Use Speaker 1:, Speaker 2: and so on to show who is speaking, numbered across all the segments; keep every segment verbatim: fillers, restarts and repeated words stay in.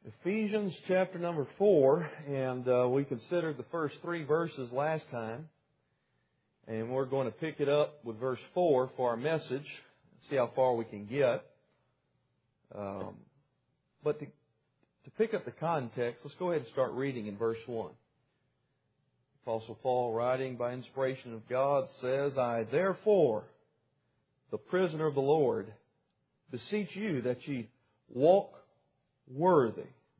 Speaker 1: Ephesians chapter number four, and uh, we considered the first three verses last time, and we're going to pick it up with verse four for our message, see how far we can get. Um, but to, to pick up the context, let's go ahead and start reading in verse one. Apostle Paul, writing by inspiration of God, says, I therefore, the prisoner of the Lord, beseech you that ye walk worthy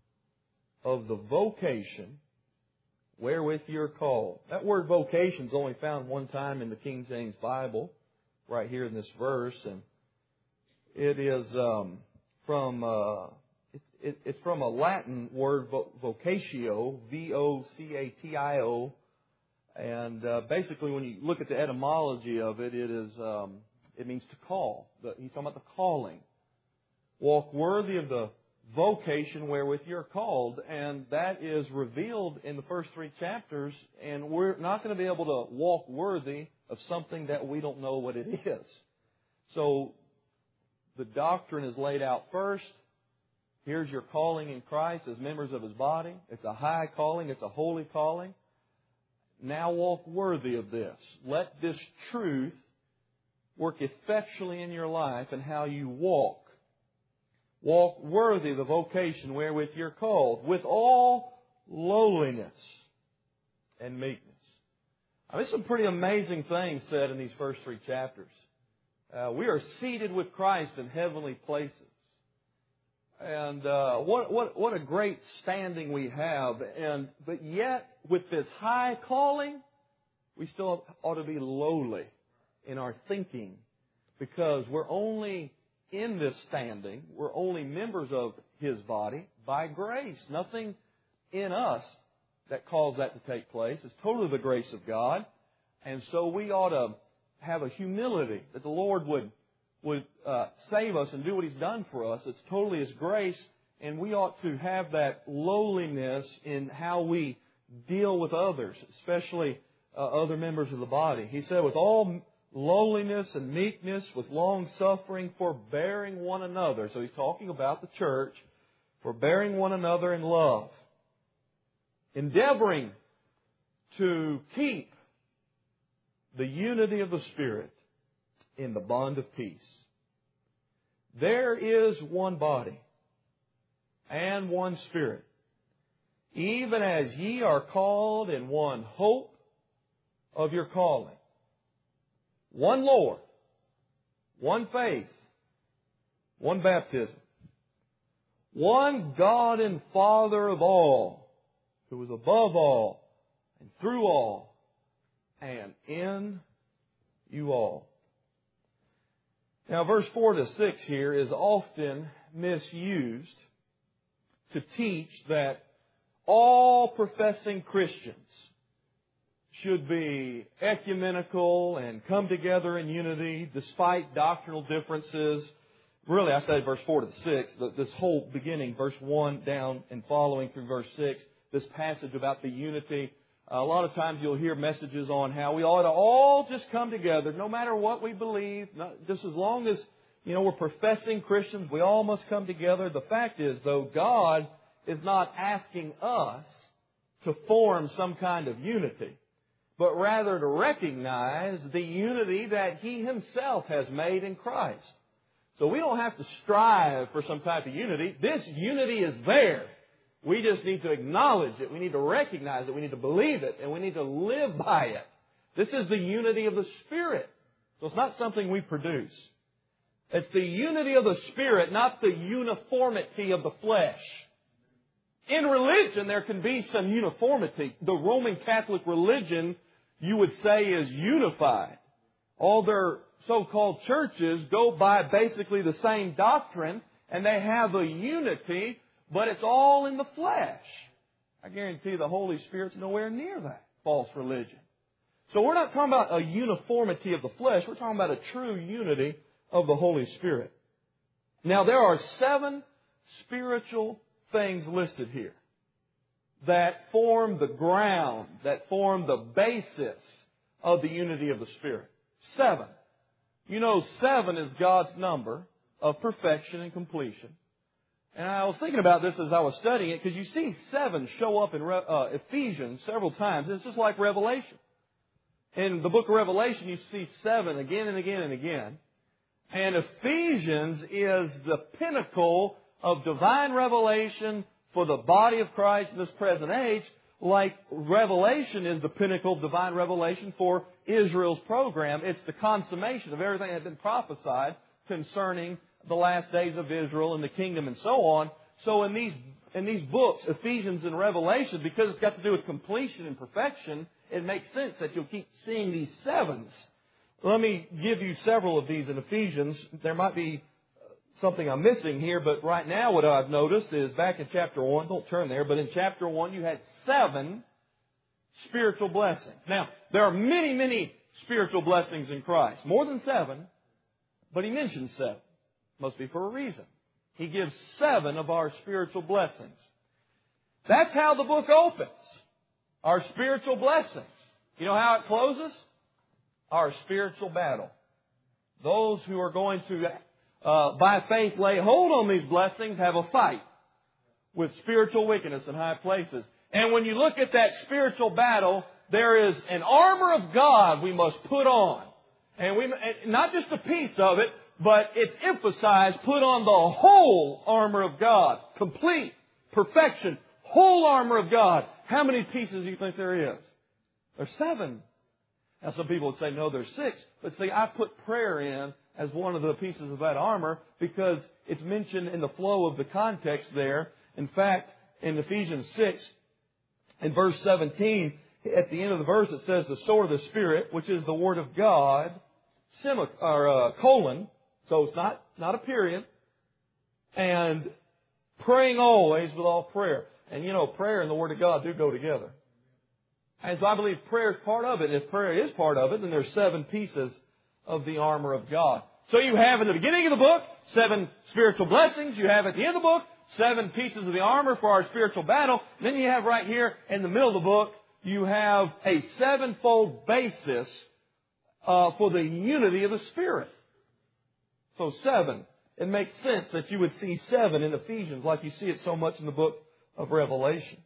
Speaker 1: of the vocation wherewith you're called. That word vocation is only found one time in the King James Bible, right here in this verse, and it is um, from uh, it, it, it's from a Latin word, vocatio, V O C A T I O, and uh, basically when you look at the etymology of it, it is um, it means to call. The, he's talking about the calling. Walk worthy of the vocation wherewith you're called, and that is revealed in the first three chapters, and we're not going to be able to walk worthy of something that we don't know what it is. So the doctrine is laid out first. Here's your calling in Christ as members of His body. It's a high calling. It's a holy calling. Now walk worthy of this. Let this truth work effectually in your life and how you walk. Walk worthy of the vocation wherewith you're called, with all lowliness and meekness. I mean, some pretty amazing things said in these first three chapters. Uh, we are seated with Christ in heavenly places. And uh, what, what, what a great standing we have. And but yet, with this high calling, we still ought to be lowly in our thinking, because we're only in this standing, we're only members of His body by grace. Nothing in us that caused that to take place. It's totally the grace of God. And so we ought to have a humility that the Lord would would uh, save us and do what He's done for us. It's totally His grace, and we ought to have that lowliness in how we deal with others, especially uh, other members of the body. He said, with all lowliness and meekness, with long suffering, forbearing one another. So He's talking about the church, forbearing one another in love, endeavoring to keep the unity of the Spirit in the bond of peace. There is one body and one Spirit, even as ye are called in one hope of your calling. One Lord, one faith, one baptism, one God and Father of all, who is above all and through all and in you all. Now, verse four to six here is often misused to teach that all professing Christians should be ecumenical and come together in unity despite doctrinal differences. Really, I say verse four to six, this whole beginning, verse one down and following through verse six, this passage about the unity. A lot of times you'll hear messages on how we ought to all just come together, no matter what we believe, just as long as, you know, we're professing Christians, we all must come together. The fact is, though, God is not asking us to form some kind of unity, but rather to recognize the unity that He Himself has made in Christ. So we don't have to strive for some type of unity. This unity is there. We just need to acknowledge it. We need to recognize it. We need to believe it. And we need to live by it. This is the unity of the Spirit. So it's not something we produce. It's the unity of the Spirit, not the uniformity of the flesh. In religion, there can be some uniformity. The Roman Catholic religion, you would say, is unified. All their so-called churches go by basically the same doctrine, and they have a unity, but it's all in the flesh. I guarantee the Holy Spirit's nowhere near that false religion. So we're not talking about a uniformity of the flesh. We're talking about a true unity of the Holy Spirit. Now, there are seven spiritual things listed here that form the ground, that form the basis of the unity of the Spirit. Seven. You know, seven is God's number of perfection and completion. And I was thinking about this as I was studying it, because you see seven show up in uh, Ephesians several times. It's just like Revelation. In the book of Revelation, you see seven again and again and again. And Ephesians is the pinnacle of divine revelation for the body of Christ in this present age, like Revelation is the pinnacle of divine revelation for Israel's program. It's the consummation of everything that had been prophesied concerning the last days of Israel and the kingdom and so on. So in these in these books, Ephesians and Revelation, because it's got to do with completion and perfection, it makes sense that you'll keep seeing these sevens. Let me give you several of these in Ephesians. There might be something I'm missing here, but right now what I've noticed is back in chapter one, don't turn there, but in chapter one you had seven spiritual blessings. Now, there are many, many spiritual blessings in Christ. More than seven, but He mentions seven. Must be for a reason. He gives seven of our spiritual blessings. That's how the book opens. Our spiritual blessings. You know how it closes? Our spiritual battle. Those who are going to, uh, by faith, lay hold on these blessings have a fight with spiritual wickedness in high places. And when you look at that spiritual battle, there is an armor of God we must put on. And we, not just a piece of it, but it's emphasized, put on the whole armor of God. Complete, perfection, whole armor of God. How many pieces do you think there is? There's seven. Now some people would say, no, there's six. But see, I put prayer in as one of the pieces of that armor because it's mentioned in the flow of the context there. In fact, in Ephesians six, in verse seventeen, at the end of the verse it says, the sword of the Spirit, which is the Word of God, semi, or uh, colon, so it's not, not a period, and praying always with all prayer. And you know, prayer and the Word of God do go together. And so I believe prayer is part of it. And if prayer is part of it, then there's seven pieces of the armor of God. So you have in the beginning of the book, seven spiritual blessings. You have at the end of the book, seven pieces of the armor for our spiritual battle. And then you have right here in the middle of the book, you have a sevenfold basis uh, for the unity of the Spirit. So seven. It makes sense that you would see seven in Ephesians like you see it so much in the book of Revelation.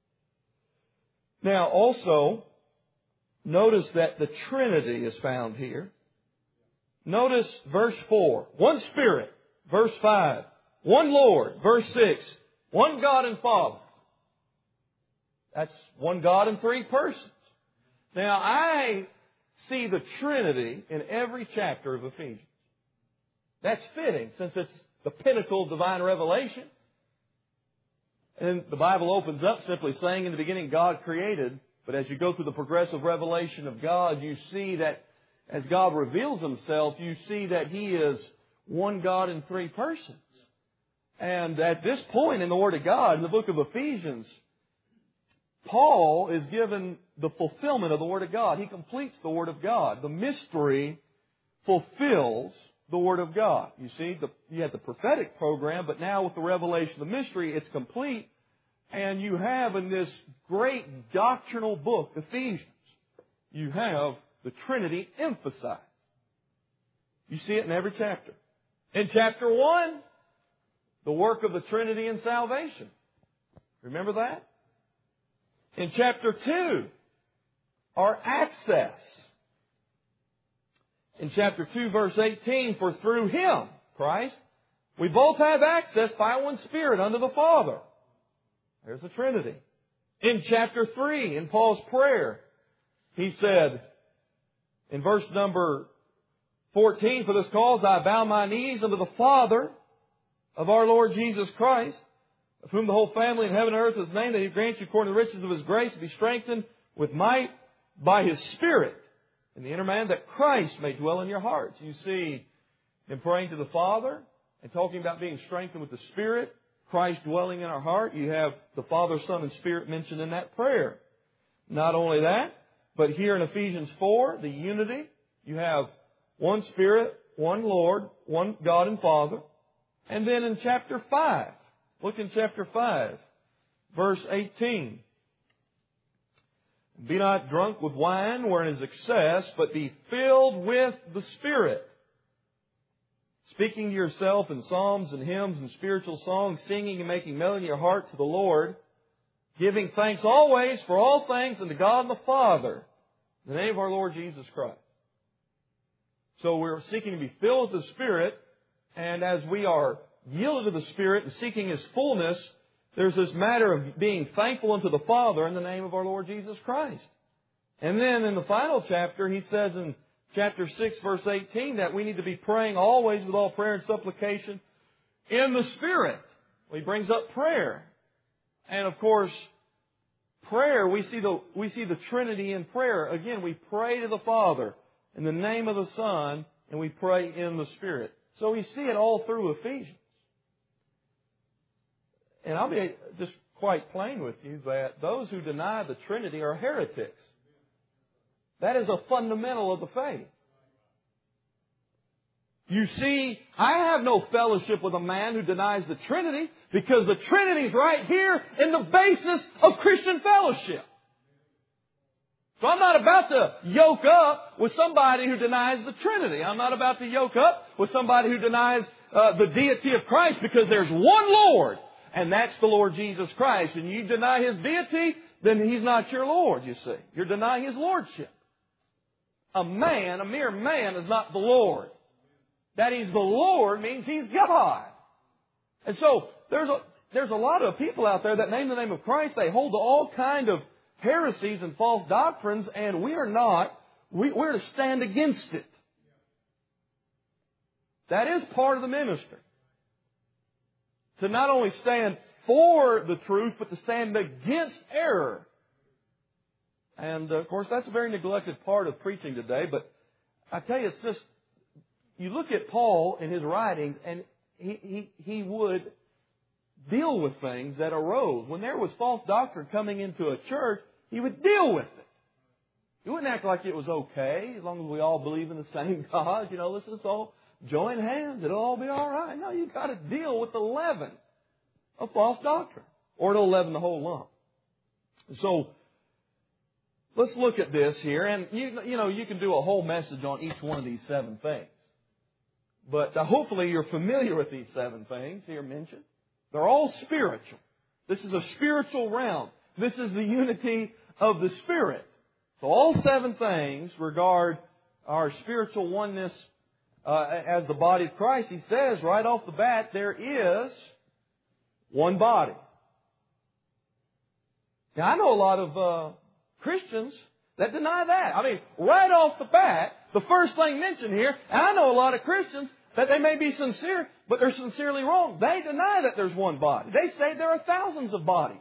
Speaker 1: Now also, notice that the Trinity is found here. Notice verse four. One Spirit. Verse five. One Lord. Verse six. One God and Father. That's one God in three persons. Now I see the Trinity in every chapter of Ephesians. That's fitting since it's the pinnacle of divine revelation. And the Bible opens up simply saying in the beginning God created. But as you go through the progressive revelation of God, you see that as God reveals Himself, you see that He is one God in three persons. And at this point in the Word of God, in the book of Ephesians, Paul is given the fulfillment of the Word of God. He completes the Word of God. The mystery fulfills the Word of God. You see, the, you had the prophetic program, but now with the revelation of the mystery, it's complete. And you have in this great doctrinal book, Ephesians, you have the Trinity emphasized. You see it in every chapter. In chapter one, the work of the Trinity in salvation. Remember that? In chapter two, our access. In chapter two, verse eighteen, for through Him, Christ, we both have access by one Spirit unto the Father. There's the Trinity. In chapter three, in Paul's prayer, he said, in verse number fourteen, for this cause I bow my knees unto the Father of our Lord Jesus Christ, of whom the whole family in heaven and earth is named, that He grants you according to the riches of His grace to be strengthened with might by His Spirit in the inner man, that Christ may dwell in your hearts. You see, in praying to the Father and talking about being strengthened with the Spirit, Christ dwelling in our heart, you have the Father, Son, and Spirit mentioned in that prayer. Not only that, but here in Ephesians four, the unity, you have one Spirit, one Lord, one God and Father. And then in chapter five, look in chapter five, verse eighteen. Be not drunk with wine wherein is excess, but be filled with the Spirit. speaking to yourself in psalms and hymns and spiritual songs, singing and making melody in your heart to the Lord, giving thanks always for all things unto God and the Father, in the name of our Lord Jesus Christ. So we're seeking to be filled with the Spirit, and as we are yielded to the Spirit and seeking His fullness, there's this matter of being thankful unto the Father in the name of our Lord Jesus Christ. And then in the final chapter, he says in chapter six, verse eighteen, that we need to be praying always with all prayer and supplication in the Spirit. Well, he brings up prayer. And of course, prayer, we see the we see the Trinity in prayer. Again, we pray to the Father in the name of the Son, and we pray in the Spirit. So we see it all through Ephesians. And I'll be just quite plain with you that those who deny the Trinity are heretics. That is a fundamental of the faith. You see, I have no fellowship with a man who denies the Trinity, because the Trinity is right here in the basis of Christian fellowship. So I'm not about to yoke up with somebody who denies the Trinity. I'm not about to yoke up with somebody who denies uh, the deity of Christ, because there's one Lord, and that's the Lord Jesus Christ. And you deny His deity, then He's not your Lord, you see. You're denying His Lordship. A man, a mere man, is not the Lord. That He's the Lord means He's God. And so there's a, there's a lot of people out there that name the name of Christ. They hold to all kind of heresies and false doctrines, and we are not. We, we're to stand against it. That is part of the ministry. To not only stand for the truth, but to stand against error. And, of course, that's a very neglected part of preaching today. But I tell you, it's just, you look at Paul in his writings, and he, he, he would deal with things that arose. When there was false doctrine coming into a church, he would deal with it. He wouldn't act like it was okay, as long as we all believe in the same God. You know, let's just all join hands. It'll all be all right. No, you've got to deal with the leaven of false doctrine, or it'll leaven the whole lump. So, let's look at this here, and you, you know, you can do a whole message on each one of these seven things. But uh, hopefully you're familiar with these seven things here mentioned. They're all spiritual. This is a spiritual realm. This is the unity of the Spirit. So all seven things regard our spiritual oneness uh, as the body of Christ. He says right off the bat, there is one body. Now, I know a lot of uh, Christians that deny that. I mean, right off the bat, the first thing mentioned here, and I know a lot of Christians that they may be sincere, but they're sincerely wrong. They deny that there's one body. They say there are thousands of bodies.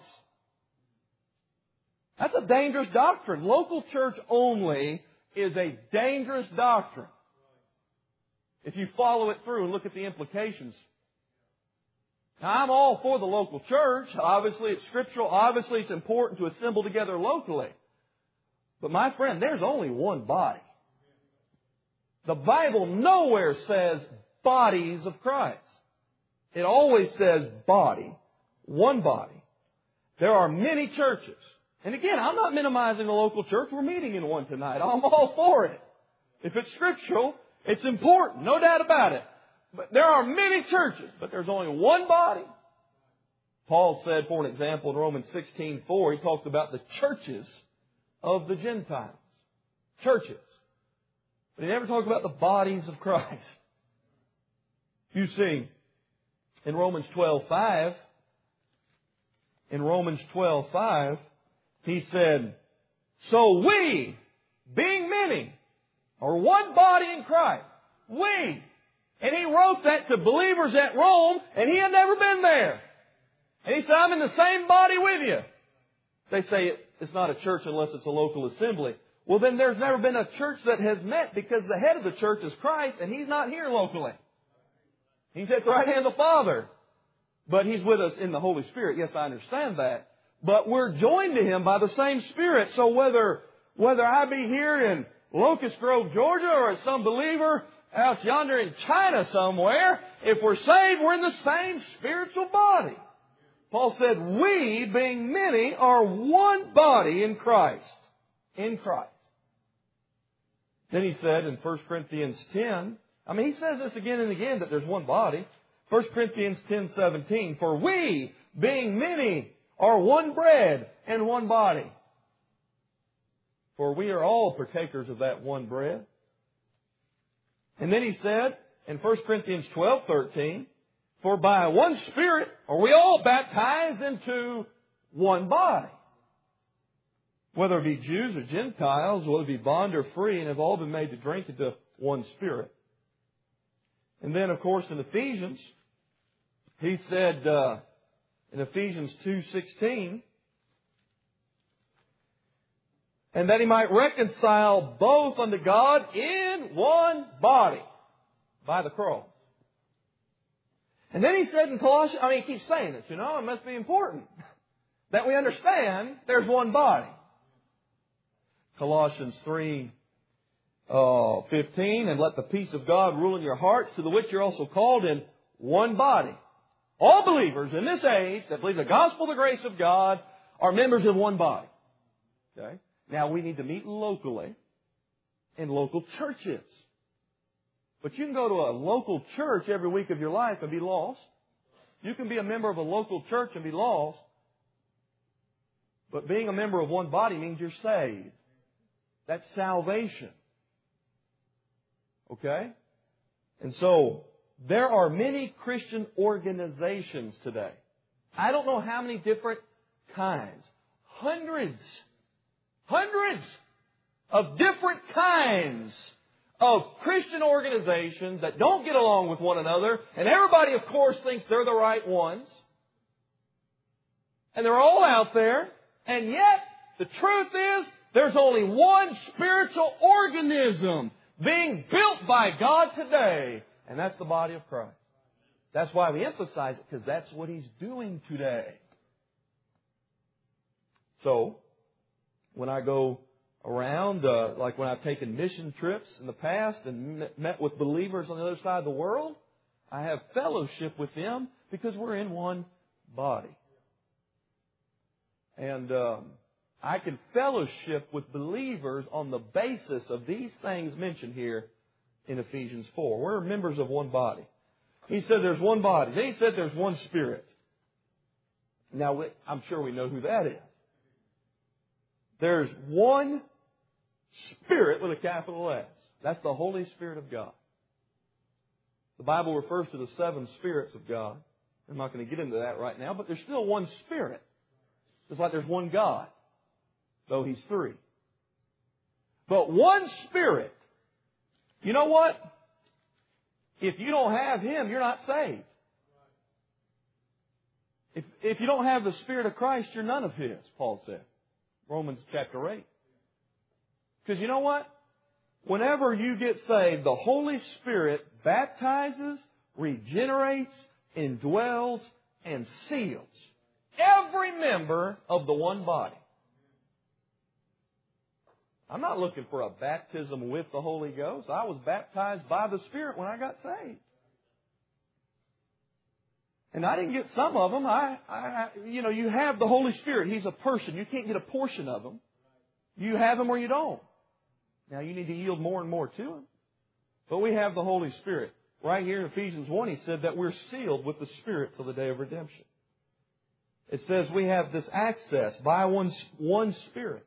Speaker 1: That's a dangerous doctrine. Local church only is a dangerous doctrine. If you follow it through and look at the implications. Now, I'm all for the local church. Obviously, it's scriptural. Obviously, it's important to assemble together locally. But my friend, there's only one body. The Bible nowhere says bodies of Christ. It always says body, one body. There are many churches. And again, I'm not minimizing the local church. We're meeting in one tonight. I'm all for it. If it's scriptural, it's important. No doubt about it. But there are many churches, but there's only one body. Paul said, for an example, in Romans sixteen four, he talked about the churches of the Gentiles. Churches. But he never talked about the bodies of Christ. You see, in Romans twelve five, in Romans twelve five, he said, so we, being many, are one body in Christ. We. And he wrote that to believers at Rome, and he had never been there. And he said, I'm in the same body with you. They say it's not a church unless it's a local assembly. Well, then there's never been a church that has met, because the head of the church is Christ, and He's not here locally. He's at the right hand of the Father. But He's with us in the Holy Spirit. Yes, I understand that. But we're joined to Him by the same Spirit. So whether, whether I be here in Locust Grove, Georgia, or as some believer out yonder in China somewhere, if we're saved, we're in the same spiritual body. Paul said, we, being many, are one body in Christ. In Christ. Then he said in First Corinthians ten, I mean, he says this again and again, that there's one body. First Corinthians ten seventeen, for we, being many, are one bread and one body. For we are all partakers of that one bread. And then he said in First Corinthians twelve thirteen, for by one Spirit are we all baptized into one body. Whether it be Jews or Gentiles, whether it be bond or free, and have all been made to drink into one Spirit. And then, of course, in Ephesians, he said uh, in Ephesians two sixteen, and that he might reconcile both unto God in one body by the cross. And then he said in Colossians, I mean, he keeps saying it, you know, it must be important that we understand there's one body. Colossians three uh, fifteen, and let the peace of God rule in your hearts, to the which you're also called in one body. All believers in this age that believe the gospel of the grace of God are members of one body. Okay? Now, we need to meet locally in local churches. But you can go to a local church every week of your life and be lost. You can be a member of a local church and be lost. But being a member of one body means you're saved. That's salvation. Okay? And so, there are many Christian organizations today. I don't know how many different kinds. Hundreds. Hundreds of different kinds of Christian organizations that don't get along with one another. And everybody, of course, thinks they're the right ones. And they're all out there. And yet, the truth is, there's only one spiritual organism being built by God today. And that's the body of Christ. That's why we emphasize it, because that's what He's doing today. So, when I go around, uh, like when I've taken mission trips in the past and met with believers on the other side of the world, I have fellowship with them because we're in one body. And um, I can fellowship with believers on the basis of these things mentioned here in Ephesians four. We're members of one body. He said there's one body. Then he said there's one Spirit. Now, I'm sure we know who that is. There's one Spirit with a capital S. That's the Holy Spirit of God. The Bible refers to the seven spirits of God. I'm not going to get into that right now, but there's still one Spirit. Just like there's one God, though He's three. But one Spirit. You know what? If you don't have Him, you're not saved. If, if you don't have the Spirit of Christ, you're none of His, Paul said. Romans chapter eight. Because you know what? Whenever you get saved, the Holy Spirit baptizes, regenerates, indwells, and seals every member of the one body. I'm not looking for a baptism with the Holy Ghost. I was baptized by the Spirit when I got saved. And I didn't get some of them. I, I, you know, you have the Holy Spirit. He's a person. You can't get a portion of Him. You have Him or you don't. Now, you need to yield more and more to Him. But we have the Holy Spirit. Right here in Ephesians one, he said that we're sealed with the Spirit till the day of redemption. It says we have this access by one, one Spirit.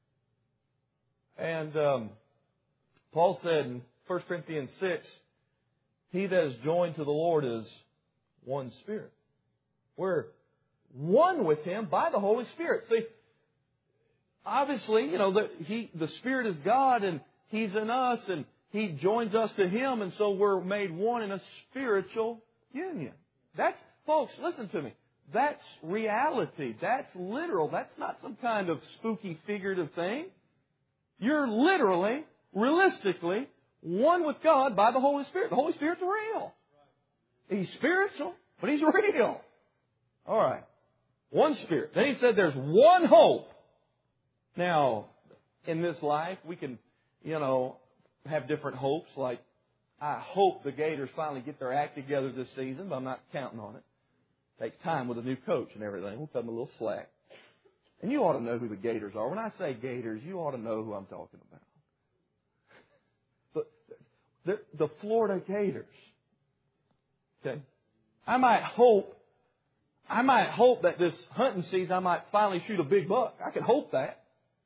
Speaker 1: And um, Paul said in First Corinthians six, he that is joined to the Lord is one Spirit. We're one with Him by the Holy Spirit. See, obviously, you know, the, he, the Spirit is God and He's in us and He joins us to Him, and so we're made one in a spiritual union. That's, folks, listen to me. That's reality. That's literal. That's not some kind of spooky figurative thing. You're literally, realistically, one with God by the Holy Spirit. The Holy Spirit's real. He's spiritual, but He's real. All right. One Spirit. Then he said there's one hope. Now, in this life, we can, you know, have different hopes. Like, I hope the Gators finally get their act together this season, but I'm not counting on it. Takes time with a new coach and everything. We'll cut them a little slack. And you ought to know who the Gators are. When I say Gators, you ought to know who I'm talking about. But the, the Florida Gators. Okay? I might hope, I might hope that this hunting season I might finally shoot a big buck. I can hope that.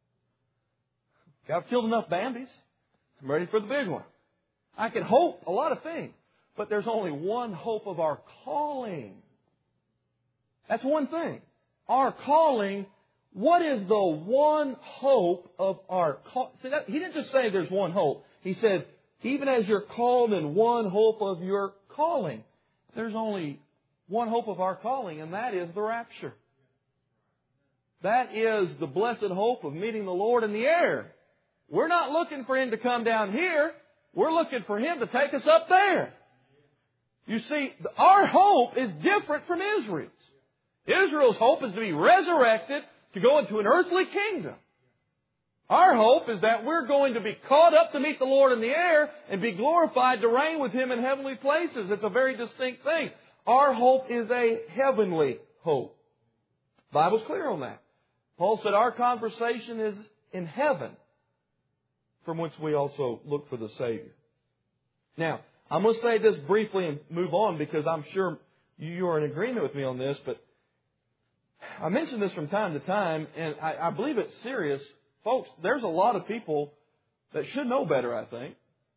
Speaker 1: I've killed enough Bambis. I'm ready for the big one. I can hope a lot of things. But there's only one hope of our calling. That's one thing. Our calling, what is the one hope of our call? See, that, he didn't just say there's one hope. He said, even as you're called in one hope of your calling. There's only one hope of our calling, and that is the rapture. That is the blessed hope of meeting the Lord in the air. We're not looking for Him to come down here. We're looking for Him to take us up there. You see, our hope is different from Israel's. Israel's hope is to be resurrected, to go into an earthly kingdom. Our hope is that we're going to be caught up to meet the Lord in the air and be glorified to reign with Him in heavenly places. It's a very distinct thing. Our hope is a heavenly hope. The Bible's clear on that. Paul said our conversation is in heaven, from which we also look for the Savior. Now, I'm going to say this briefly and move on because I'm sure you are in agreement with me on this, but I mention this from time to time, and I, I believe it's serious. Folks, there's a lot of people that should know better, I think.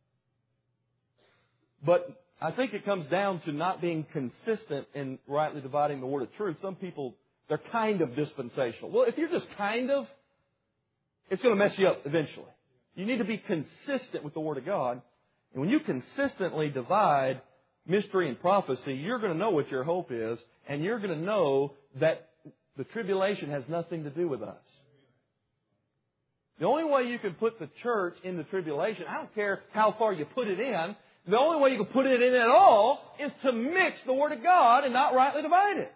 Speaker 1: But I think it comes down to not being consistent in rightly dividing the word of truth. Some people, they're kind of dispensational. Well, if you're just kind of, it's going to mess you up eventually. You need to be consistent with the Word of God. And when you consistently divide mystery and prophecy, you're going to know what your hope is, and you're going to know that the tribulation has nothing to do with us. The only way you can put the church in the tribulation, I don't care how far you put it in, the only way you can put it in at all is to mix the Word of God and not rightly divide it.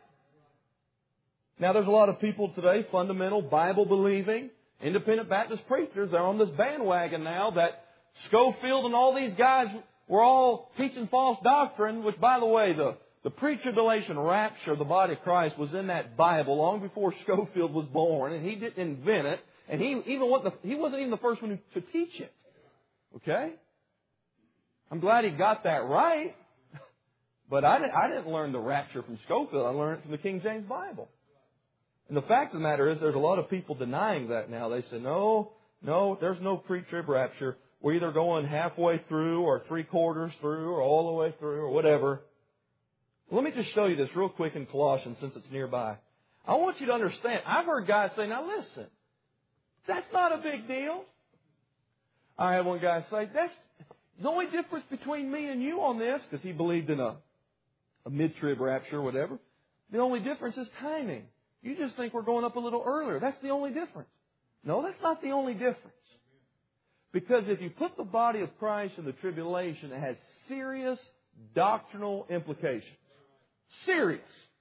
Speaker 1: Now, there's a lot of people today, fundamental, Bible-believing, independent Baptist preachers, they're on this bandwagon now that Schofield and all these guys were all teaching false doctrine, which, by the way, the, the pre-tribulation rapture of the body of Christ was in that Bible long before Schofield was born, and he didn't invent it, and he even wasn't the, he wasn't even the first one to teach it. Okay? I'm glad he got that right, but I didn't, I didn't learn the rapture from Schofield. I learned it from the King James Bible. And the fact of the matter is there's a lot of people denying that now. They say, no, no, there's no pre-trib rapture. We're either going halfway through or three quarters through or all the way through or whatever. Well, let me just show you this real quick in Colossians since it's nearby. I want you to understand. I've heard guys say, now listen, that's not a big deal. I had one guy say, that's the only difference between me and you on this, because he believed in a, a mid-trib rapture or whatever. The only difference is timing. You just think we're going up a little earlier. That's the only difference. No, that's not the only difference. Because if you put the body of Christ in the tribulation, it has serious doctrinal implications. Serious.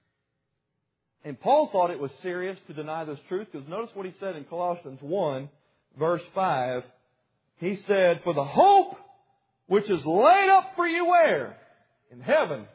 Speaker 1: And Paul thought it was serious to deny this truth, because notice what he said in Colossians one, verse five. He said, for the hope which is laid up for you where? In heaven.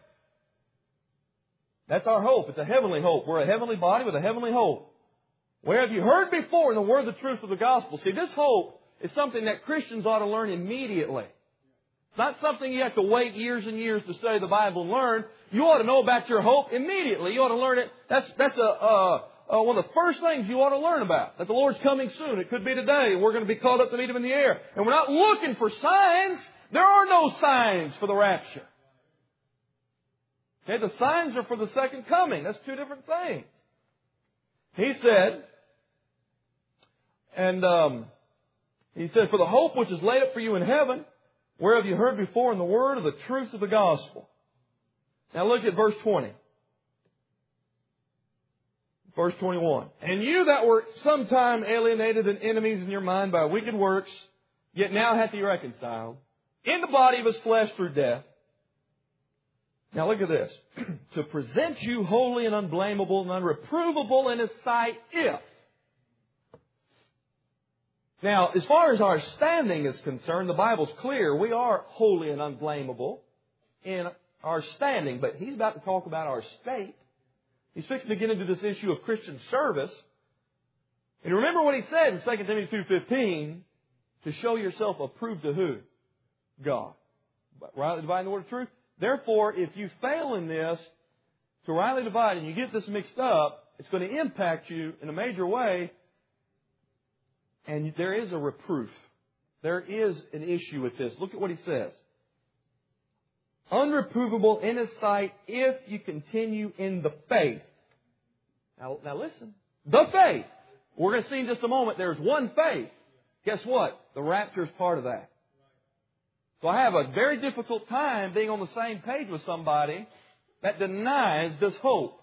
Speaker 1: That's our hope. It's a heavenly hope. We're a heavenly body with a heavenly hope. Where have you heard before in the word of the truth of the gospel? See, this hope is something that Christians ought to learn immediately. It's not something you have to wait years and years to study the Bible and learn. You ought to know about your hope immediately. You ought to learn it. That's, that's a, uh, uh, one of the first things you ought to learn about. That the Lord's coming soon. It could be today. We're going to be called up to meet Him in the air. And we're not looking for signs. There are no signs for the rapture. Okay, the signs are for the second coming. That's two different things. He said, and um, he said, for the hope which is laid up for you in heaven, whereof you heard before in the word of the truth of the gospel. Now look at verse twenty. Verse twenty-one. And you that were sometime alienated and enemies in your mind by wicked works, yet now hath He reconciled in the body of His flesh through death. Now look at this. To present you holy and unblameable and unreprovable in His sight if. Now, as far as our standing is concerned, the Bible's clear. We are holy and unblameable in our standing. But he's about to talk about our state. He's fixing to get into this issue of Christian service. And remember what he said in Second Timothy two fifteen, to show yourself approved to who? God. rightly dividing the word of truth. Therefore, if you fail in this, to rightly divide, and you get this mixed up, it's going to impact you in a major way. And there is a reproof. There is an issue with this. Look at what he says. Unreprovable in His sight if you continue in the faith. Now, now listen. The faith. We're going to see in just a moment there's one faith. Guess what? The rapture is part of that. So I have a very difficult time being on the same page with somebody that denies this hope.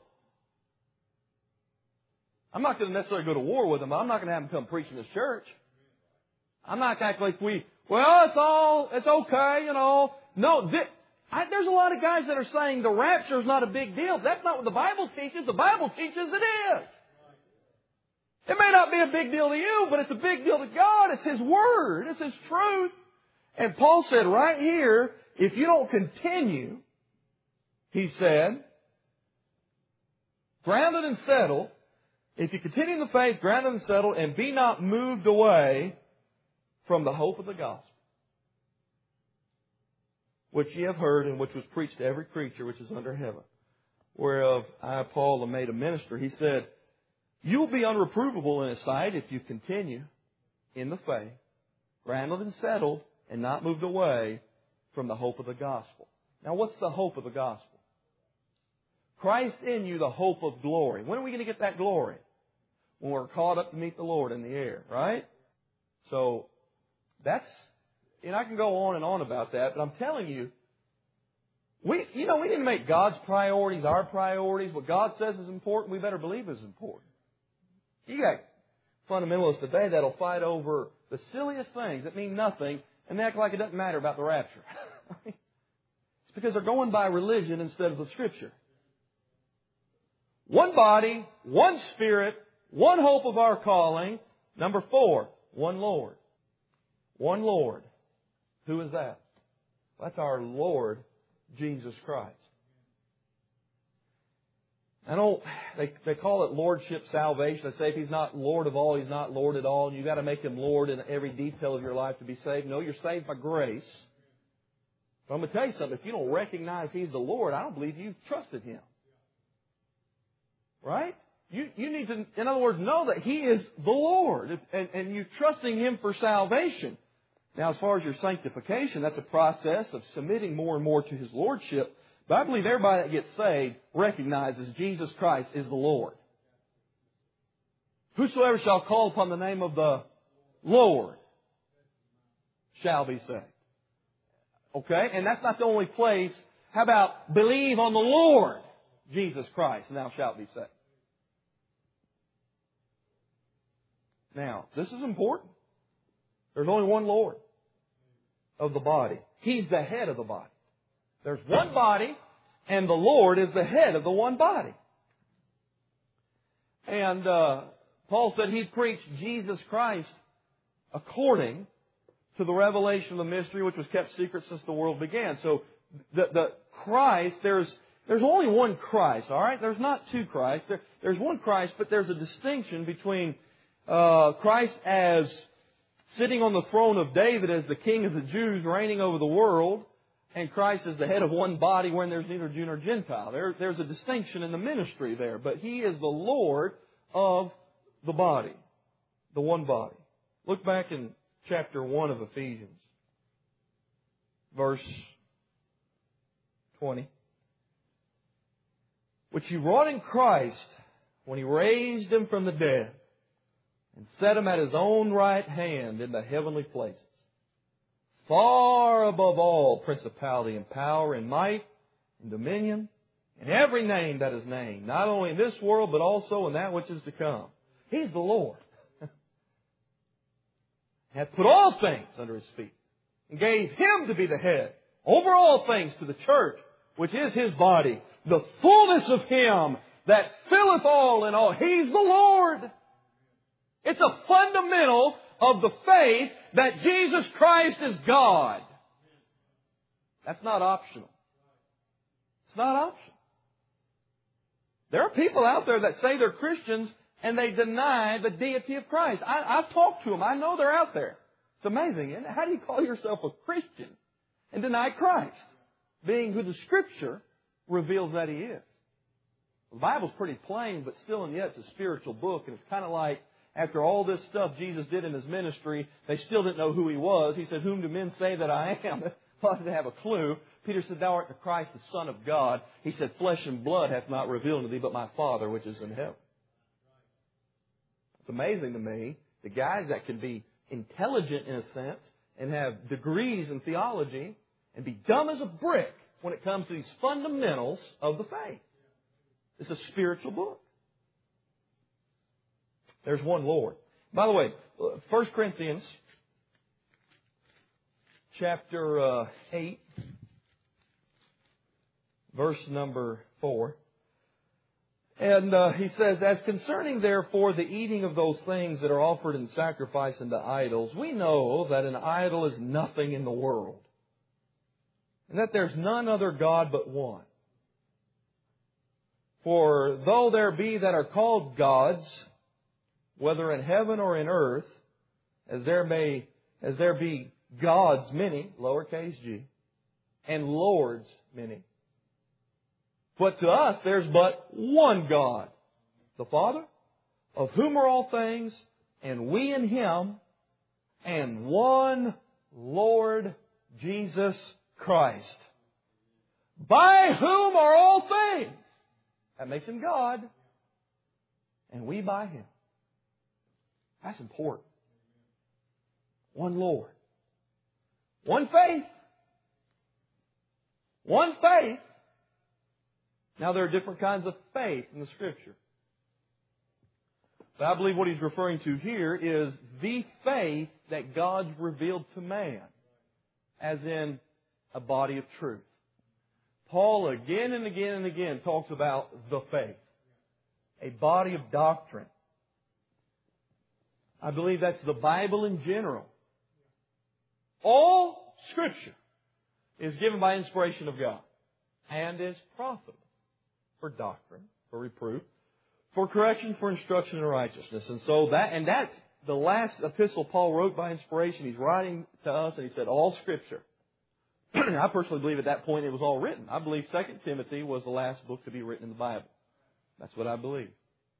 Speaker 1: I'm not going to necessarily go to war with them. I'm not going to have them come preach in this church. I'm not going to act like we, well, it's all, it's okay, you know. No, this, I, there's a lot of guys that are saying the rapture is not a big deal. That's not what the Bible teaches. The Bible teaches it is. It may not be a big deal to you, but it's a big deal to God. It's His Word. It's His truth. And Paul said right here, if you don't continue, he said, grounded and settled, if you continue in the faith, grounded and settled, and be not moved away from the hope of the gospel, which ye have heard and which was preached to every creature which is under heaven, whereof I, Paul, am made a minister. He said, you will be unreprovable in His sight if you continue in the faith, grounded and settled, and not moved away from the hope of the gospel. Now, what's the hope of the gospel? Christ in you, the hope of glory. When are we going to get that glory? When we're caught up to meet the Lord in the air, right? So, that's, and I can go on and on about that, but I'm telling you, we, you know, we didn't make God's priorities our priorities. What God says is important, we better believe is important. You got fundamentalists today that'll fight over the silliest things that mean nothing, and they act like it doesn't matter about the rapture. It's because they're going by religion instead of the Scripture. One body, one Spirit, one hope of our calling. Number four, one Lord. One Lord. Who is that? That's our Lord, Jesus Christ. I don't, they, they call it Lordship salvation. They say if He's not Lord of all, He's not Lord at all. And you've got to make Him Lord in every detail of your life to be saved. No, you're saved by grace. But I'm going to tell you something. If you don't recognize He's the Lord, I don't believe you've trusted Him. Right? You, you need to, in other words, know that He is the Lord. And, and you're trusting Him for salvation. Now, as far as your sanctification, that's a process of submitting more and more to His Lordship. But I believe everybody that gets saved recognizes Jesus Christ is the Lord. Whosoever shall call upon the name of the Lord shall be saved. Okay? And that's not the only place. How about believe on the Lord Jesus Christ and thou shalt be saved? Now, this is important. There's only one Lord of the body. He's the head of the body. There's one body, and the Lord is the head of the one body. And uh, Paul said he preached Jesus Christ according to the revelation of the mystery which was kept secret since the world began. So the, the Christ, there's there's only one Christ, all right? There's not two Christs. There, there's one Christ, but there's a distinction between uh, Christ as sitting on the throne of David as the King of the Jews reigning over the world, and Christ is the head of one body wherein there's neither Jew nor Gentile. There, there's a distinction in the ministry there. But He is the Lord of the body. The one body. Look back in chapter one of Ephesians. Verse twenty. Which He wrought in Christ when He raised Him from the dead and set Him at His own right hand in the heavenly places, far above all principality and power and might and dominion and every name that is named, not only in this world but also in that which is to come. He's the Lord. Hath put all things under His feet and gave Him to be the head over all things to the church, which is His body, the fullness of Him that filleth all in all. He's the Lord. It's a fundamental of the faith that Jesus Christ is God. That's not optional. It's not optional. There are people out there that say they're Christians and they deny the deity of Christ. I, I've talked to them. I know they're out there. It's amazing, isn't it? How do you call yourself a Christian and denied Christ, being who the Scripture reveals that He is. The Bible's pretty plain, but still and yet it's a spiritual book, and it's kind of like after all this stuff Jesus did in His ministry, they still didn't know who He was. He said, "Whom do men say that I am?" They didn't have a clue. Peter said, "Thou art the Christ, the Son of God." He said, "Flesh and blood hath not revealed to thee, but my Father which is in heaven." It's amazing to me, the guys that can be intelligent in a sense and have degrees in theology and be dumb as a brick when it comes to these fundamentals of the faith. It's a spiritual book. There's one Lord. By the way, First Corinthians chapter uh, eight, verse number four. And uh, he says, "As concerning therefore the eating of those things that are offered in sacrifice unto idols, we know that an idol is nothing in the world, and that there's none other God but one. For though there be that are called gods, whether in heaven or in earth, as there may, as there be gods many, lowercase g, and lords many, but to us there's but one God, the Father, of whom are all things, and we in Him, and one Lord Jesus Christ, by whom are all things." That makes Him God, and we by Him. That's important. One Lord. One faith. One faith. Now, there are different kinds of faith in the Scripture. But I believe what he's referring to here is the faith that God's revealed to man, as in a body of truth. Paul again and again and again talks about the faith, a body of doctrine. I believe that's the Bible in general. All Scripture is given by inspiration of God and is profitable for doctrine, for reproof, for correction, for instruction in righteousness. And so that, and that's the last epistle Paul wrote by inspiration. He's writing to us and he said, all Scripture. I personally believe at that point it was all written. I believe Second Timothy was the last book to be written in the Bible. That's what I believe.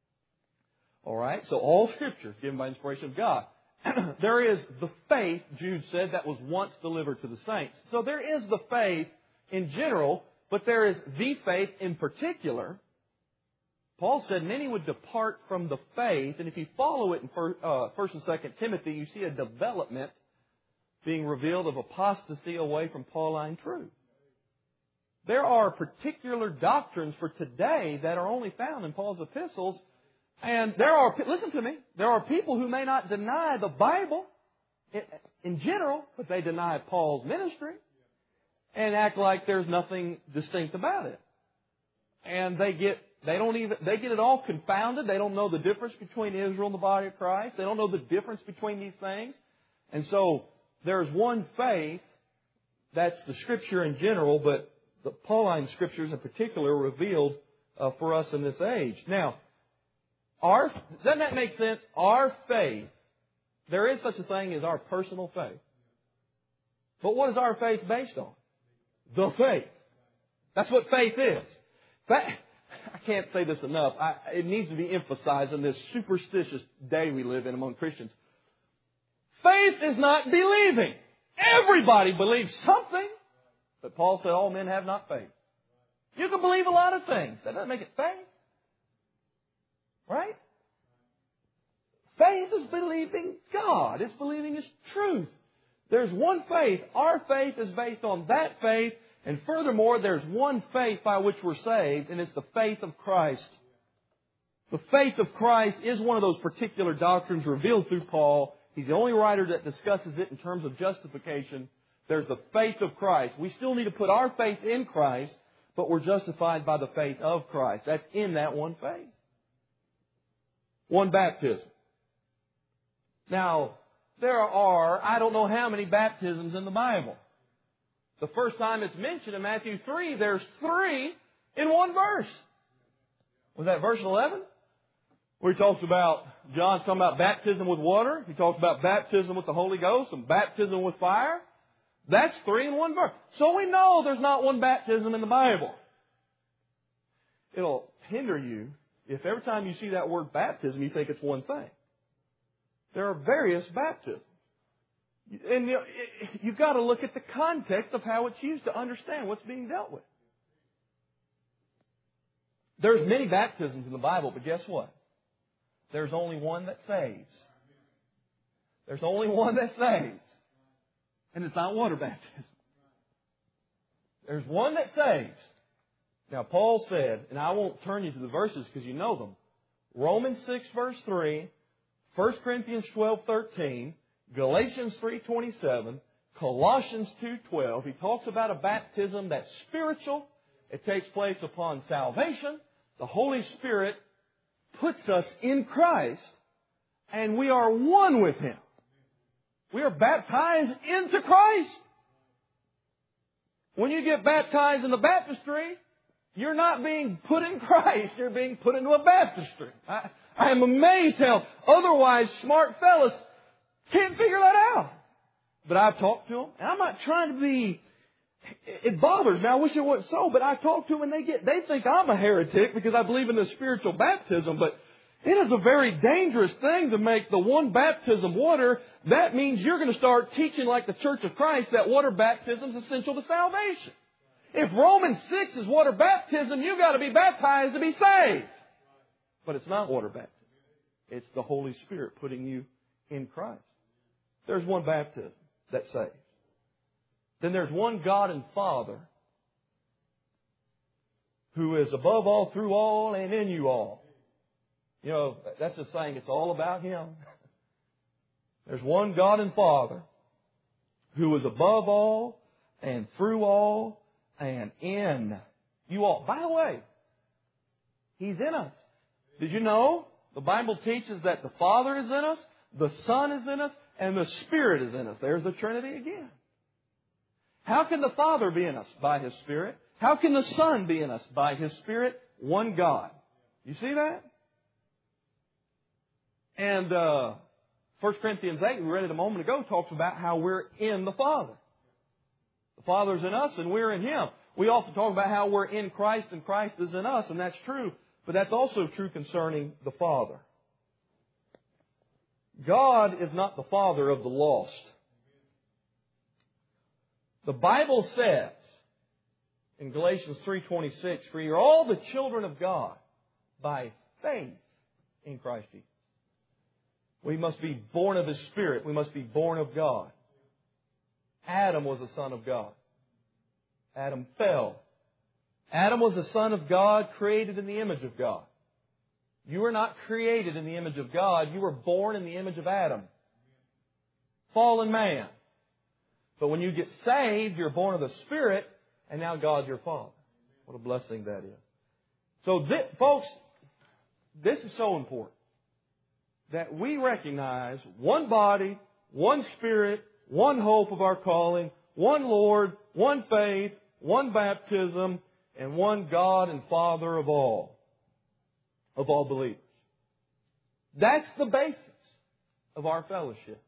Speaker 1: All right? So all Scripture is given by inspiration of God. There is the faith, Jude said, that was once delivered to the saints. So there is the faith in general, but there is the faith in particular. Paul said many would depart from the faith, and if you follow it in First and Second Timothy, you see a development being revealed of apostasy away from Pauline truth. There are particular doctrines for today that are only found in Paul's epistles. And there are, listen to me, there are people who may not deny the Bible in general, but they deny Paul's ministry and act like there's nothing distinct about it. And they get, they don't even, they get it all confounded. They don't know the difference between Israel and the body of Christ. They don't know the difference between these things. And so there's one faith, that's the Scripture in general, but the Pauline Scriptures in particular are revealed uh, for us in this age. Now, Our, doesn't that make sense? Our faith, there is such a thing as our personal faith. But what is our faith based on? The faith. That's what faith is. Faith, I can't say this enough. I, it needs to be emphasized in this superstitious day we live in among Christians. Faith is not believing. Everybody believes something. But Paul said all men have not faith. You can believe a lot of things. That doesn't make it faith. Right? Faith is believing God. It's believing His truth. There's one faith. Our faith is based on that faith. And furthermore, there's one faith by which we're saved, and it's the faith of Christ. The faith of Christ is one of those particular doctrines revealed through Paul. He's the only writer that discusses it in terms of justification. There's the faith of Christ. We still need to put our faith in Christ, but we're justified by the faith of Christ. That's in that one faith. One baptism. Now, there are, I don't know how many baptisms in the Bible. The first time it's mentioned in Matthew three, there's three in one verse. Was that verse eleven? Where he talks about, John's talking about baptism with water. He talks about baptism with the Holy Ghost and baptism with fire. That's three in one verse. So we know there's not one baptism in the Bible. It'll hinder you if every time you see that word baptism, you think it's one thing. There are various baptisms. And you, you've got to look at the context of how it's used to understand what's being dealt with. There's many baptisms in the Bible, but guess what? There's only one that saves. There's only one that saves. And it's not water baptism. There's one that saves. Now, Paul said, and I won't turn you to the verses because you know them. Romans six, verse three, First Corinthians twelve, thirteen, Galatians three, twenty-seven, Colossians two, twelve. He talks about a baptism that's spiritual. It takes place upon salvation. The Holy Spirit puts us in Christ, and we are one with Him. We are baptized into Christ. When you get baptized in the baptistry, you're not being put in Christ. You're being put into a baptistry. I, I am amazed how otherwise smart fellas can't figure that out. But I've talked to them, and I'm not trying to be... It bothers me. I wish it wasn't so, but I talk to them, and they get they think I'm a heretic because I believe in the spiritual baptism, but it is a very dangerous thing to make the one baptism water. That means you're going to start teaching like the Church of Christ that water baptism is essential to salvation. If Romans six is water baptism, you've got to be baptized to be saved. But it's not water baptism. It's the Holy Spirit putting you in Christ. There's one baptism that saves. Then there's one God and Father who is above all, through all, and in you all. You know, that's just saying it's all about Him. There's one God and Father who is above all, and through all, and in you all. By the way, He's in us. Did you know the Bible teaches that the Father is in us, the Son is in us, and the Spirit is in us? There's the Trinity again. How can the Father be in us? By His Spirit. How can the Son be in us? By His Spirit. One God. You see that? And uh, First Corinthians eight, we read it a moment ago, talks about how we're in the Father. The Father's in us and we're in Him. We also talk about how we're in Christ and Christ is in us, and that's true. But that's also true concerning the Father. God is not the Father of the lost. The Bible says in Galatians three twenty-six, for you're all the children of God by faith in Christ Jesus. We must be born of His Spirit. We must be born of God. Adam was a son of God. Adam fell. Adam was a son of God, created in the image of God. You were not created in the image of God. You were born in the image of Adam. Fallen man. But when you get saved, you're born of the Spirit, and now God's your Father. What a blessing that is. So, this, folks, this is so important. That we recognize one body, one Spirit, one hope of our calling, one Lord, one faith, one baptism, and one God and Father of all, of all believers. That's the basis of our fellowship.